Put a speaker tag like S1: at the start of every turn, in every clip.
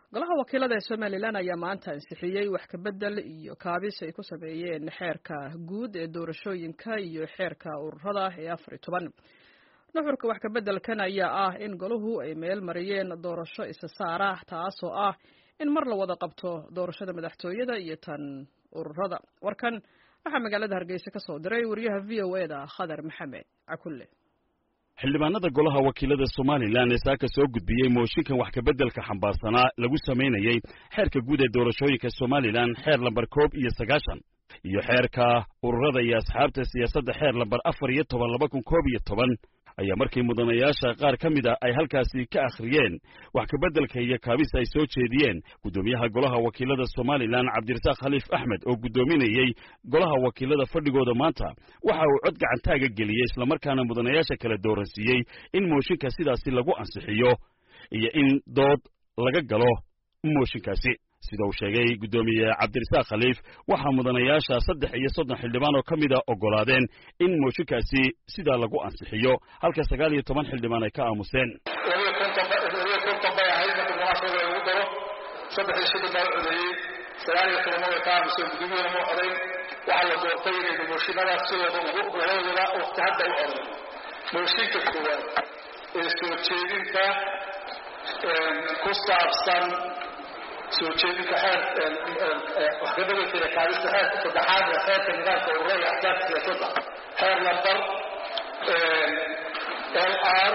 S1: golaha wakiilada ee Somaliland ayaa maanta ansixiyay wax ka bedel iyo kaabis ay ku sameeyeen xeerka guud ee doorashooyinka iyo xeerka ururada ee 14 nuxurka wax ka bedelkan ayaa ah in golahu ay meel mariyeen doorasho isa saara taasoo ah in mar la wada qabto doorashada madaxtooyada iyo tan ururada warkan waxa magaalada Hargeysa ka soo diray wariyaha VOA-da Khadar Maxamed Akulle
S2: xildhibaanada golaha wakiilada Somaliland ee saaka soo gudbiyay mooshinkan wax ka bedelka xambaarsanaa lagu sameeyay xeerka guud ee doorashooyinka Somaliland xeer lambar 19 iyo xeerka ururada iyo asxaabta siyaasadda xeer lambar 14 ayaa markii mudanayaasha qaar ka mid ah ay halkaasi ka akhriyeen wax ka bedelka iyo kaabis ay soo jeediyeen gudoomiyaha golaha wakiilada Somaliland Cabdirasaaq Khaliif Axmed oo gudoominayay golaha wakiilada fadhigooda maanta waxa uu cod gacantaaga geliyay isla markaana mudanayaasha kala dooransiiyay in mooshinka sidaasi lagu ansixiyo iyo in dood laga galo mooshinkaasi sida uu sheegay gudoomiye Cabdirasaaq Khaliif waxa mudanayaasha 3 xildhibaan oo kamid ah ogolaadeen in mooshinkaasi sida lagu ansixiyo halka 19 xildhibaan ay ka aamuseen
S3: soo jeedinta wax ka bedelka kaabista xeerka saddexaad ee xeerka nidaamka ururada axsaabta siyaasadda xeer lambar LR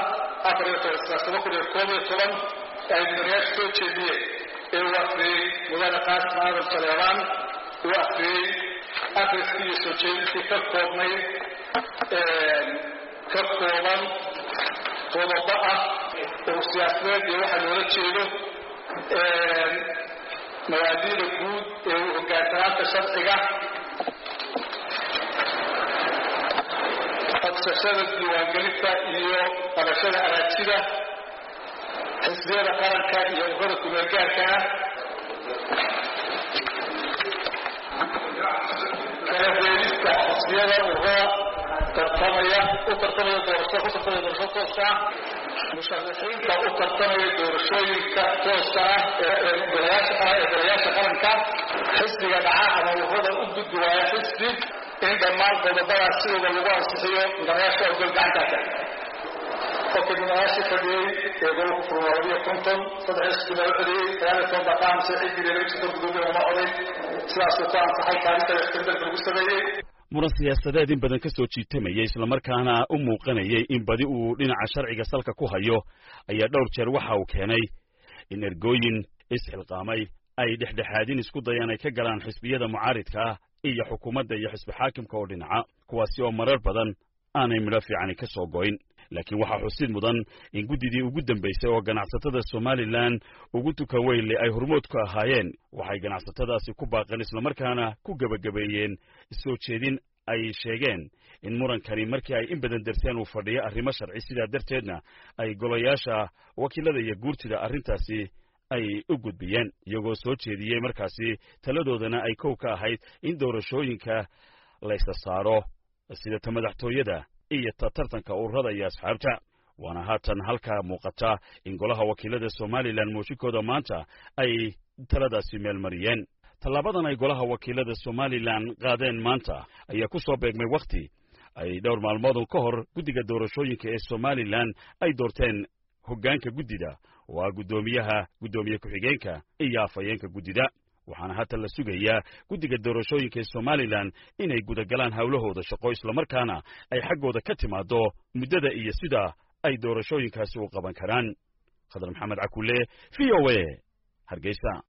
S3: 14 ay mudanayaasha soo jeediyeen ee uu akhriyey mudane qaasim aadan saleebaan uu akhriyey akhriskii iyo soo jeedintii ka kooban qodobo ah oo siyaasadeed iyo waxa loola jeedo mawaadiida guud ee hogaansanaanta sharciga codsashada diiwaangelinta iyo qabashada araajida xisbiyada qaranka iyo ururada kumeelgaarka ah kala reebista xisbiyada ururada tartamaya doorasho toosa musharaxiinta u tartamaya doorashooyinka tooska ah ee golayaasha qaranka xisbiga dhaca ama ururada u gudbi waaya xisbi in dhammaan qodobadaas sidooda lagu ansixiyo mudanayaasha ogol gacanta qofkii mudanayaasha fadhiyey ee gobolka furmaaliya 53 loo celiyey 19 baqaamse cidii laga soo gudbiyay uma oday sidaas oo ku ansaxay kaarista isticmaalka lagu sameeyey
S2: muran siyaasadeed in badan ka soo jiitamayay isla markaana u muuqanayay in badi uu dhinaca sharciga salka ku hayo ayaa dhowr jeer waxa uu keenay in ergooyin isxilqaamay ay dhexdhexaadin isku dayaan ay ka galaan xisbiyada mucaaridka ah iyo xukuumadda iyo xisbi xaakimka oo dhinaca kuwaasi oo marar badan aanay midho fiicani ka soo goyn laakiin waxaa xusid mudan in guddidii ugu dambaysay oo ganacsatada Somaliland ugu tukan weyle ay hormood ku ahaayeen waxay ganacsatadaasi ku baaqeen isla markaana ku gabagabeeyeen soo jeedin ay sheegeen in murankani markii ay in badan darseen uu fadhiyo arrimo sharci sidaa darteedna ay golayaasha wakiilada iyo guurtida arrintaasi ay u gudbiyeen iyagoo soo jeediyey markaasi taladoodana ay kow ka ahayd in doorashooyinka la isa saaro sida ta madaxtooyada iyo tartanka ururada iyo asxaabta waana haatan halka muuqata in golaha wakiilada Somaliland mooshinkooda maanta ay taladaasi meel mariyeen talaabadan ay golaha wakiilada Somaliland qaadeen maanta ayaa ku soo beegmay waqti ay dhowr maalmood ka hor guddiga doorashooyinka ee Somaliland ay doorteen hoggaanka guddida waa gudoomiye ku-xigeenka iyo afhayeenka guddida waxaana hata la sugayaa guddiga doorashooyinka ee Somaliland inay gudagalaan hawlahooda shaqo isla markaana ay xaggooda ka timaado muddada iyo sida ay doorashooyinkaasi u qaban karaan Khadar Maxamed Akulle VOA Hargeysa